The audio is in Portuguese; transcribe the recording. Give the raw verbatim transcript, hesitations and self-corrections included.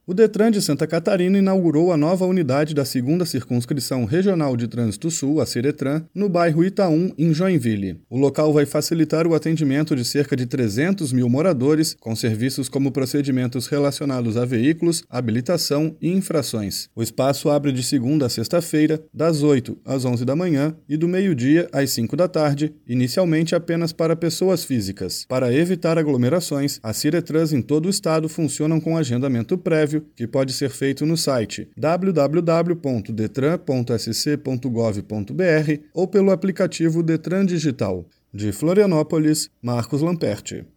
O Detran de Santa Catarina inaugurou a nova unidade da segunda Circunscrição Regional de Trânsito Sul, a Ciretran, no bairro Itaum, em Joinville. O local vai facilitar o atendimento de cerca de trezentos mil moradores, com serviços como procedimentos relacionados a veículos, habilitação e infrações. O espaço abre de segunda a sexta-feira, das oito às onze da manhã e do meio-dia às cinco da tarde, inicialmente apenas para pessoas físicas. Para evitar aglomerações, as Ciretrans em todo o estado funcionam com agendamento prévio, que pode ser feito no site w w w ponto detran ponto s c ponto gov ponto b r ou pelo aplicativo Detran Digital. De Florianópolis, Marcos Lamperti.